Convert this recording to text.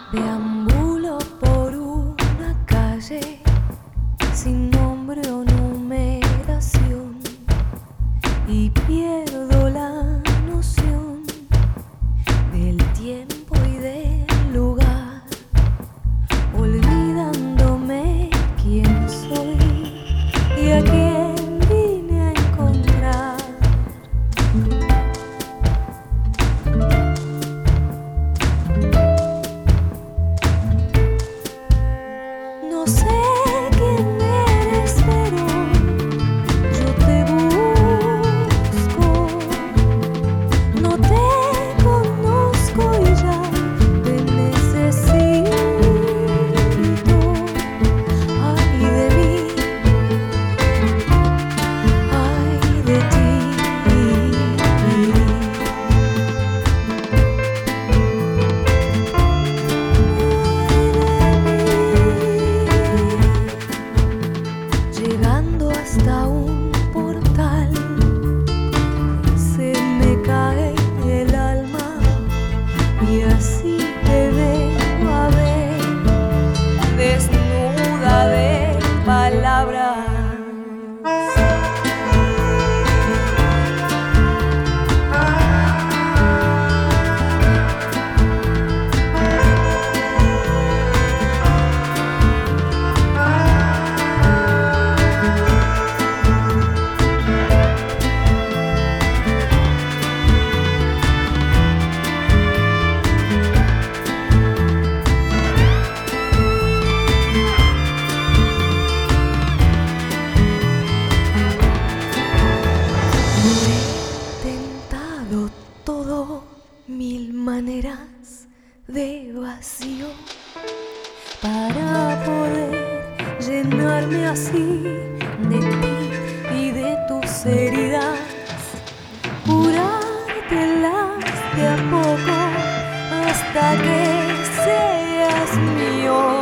Deambulo por una calle sin nombre o numeración y pierdo la noción del tiempo y del lugar, olvidándome quién soy y a quién vine a encontrar. No sé quién eres, pero yo te busco. No te conozco y ya te necesito. Ay de mí, ay de ti. Llegando hasta un portal, se me cae el alma y así te vengo a ver, desnuda de palabras. He intentado todo, mil maneras de vacío para poder llenarme así de ti y de tus heridas, curártelas de a poco hasta que seas mío.